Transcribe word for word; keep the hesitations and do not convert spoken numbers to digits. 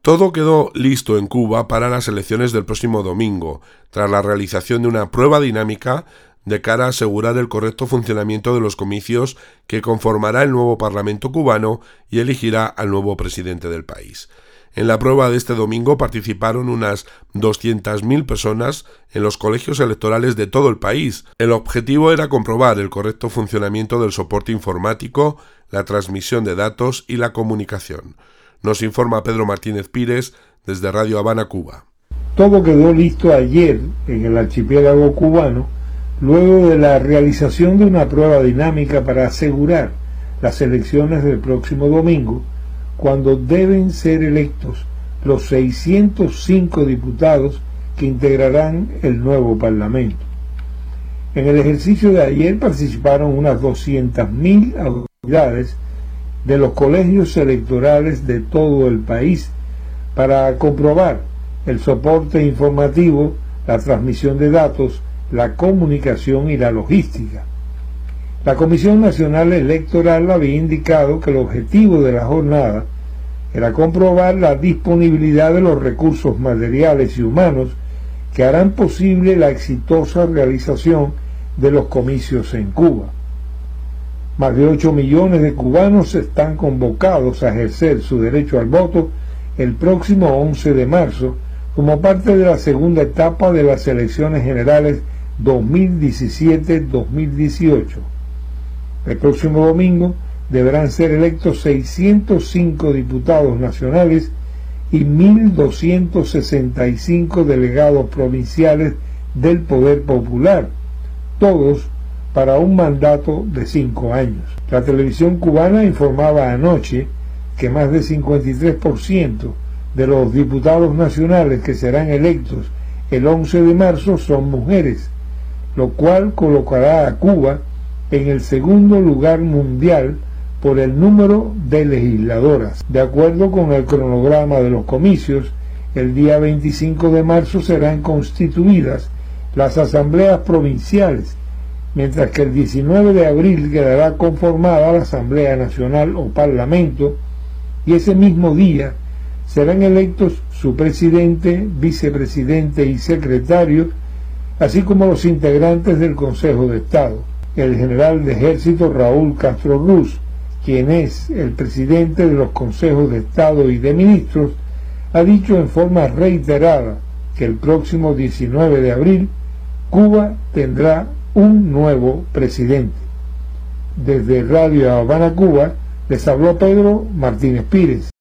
Todo quedó listo en Cuba para las elecciones del próximo domingo, tras la realización de una prueba dinámica de cara a asegurar el correcto funcionamiento de los comicios que conformará el nuevo Parlamento cubano y elegirá al nuevo presidente del país. En la prueba de este domingo participaron unas doscientas mil personas en los colegios electorales de todo el país. El objetivo era comprobar el correcto funcionamiento del soporte informático, la transmisión de datos y la comunicación. Nos informa Pedro Martínez Pires desde Radio Habana, Cuba. Todo quedó listo ayer en el archipiélago cubano, luego de la realización de una prueba dinámica para asegurar las elecciones del próximo domingo, cuando deben ser electos los seiscientos cinco diputados que integrarán el nuevo Parlamento. En el ejercicio de ayer participaron unas doscientas mil autoridades de los colegios electorales de todo el país para comprobar el soporte informativo, la transmisión de datos, la comunicación y la logística. La Comisión Nacional Electoral había indicado que el objetivo de la jornada era comprobar la disponibilidad de los recursos materiales y humanos que harán posible la exitosa realización de los comicios en Cuba. Más de ocho millones de cubanos están convocados a ejercer su derecho al voto el próximo once de marzo como parte de la segunda etapa de las elecciones generales dos mil diecisiete dos mil dieciocho. El próximo domingo deberán ser electos seiscientos cinco diputados nacionales y mil doscientos sesenta y cinco delegados provinciales del Poder Popular, todos para un mandato de cinco años. La televisión cubana informaba anoche que más del cincuenta y tres por ciento de los diputados nacionales que serán electos el once de marzo son mujeres, lo cual colocará a Cuba en el segundo lugar mundial por el número de legisladoras. De acuerdo con el cronograma de los comicios, el día veinticinco de marzo serán constituidas las asambleas provinciales, mientras que el diecinueve de abril quedará conformada la Asamblea Nacional o Parlamento, y ese mismo día serán electos su presidente, vicepresidente y secretario, así como los integrantes del Consejo de Estado. El general de ejército Raúl Castro Ruz, quien es el presidente de los consejos de Estado y de ministros, ha dicho en forma reiterada que el próximo diecinueve de abril Cuba tendrá un nuevo presidente. Desde Radio Habana, Cuba, les habló Pedro Martínez Pires.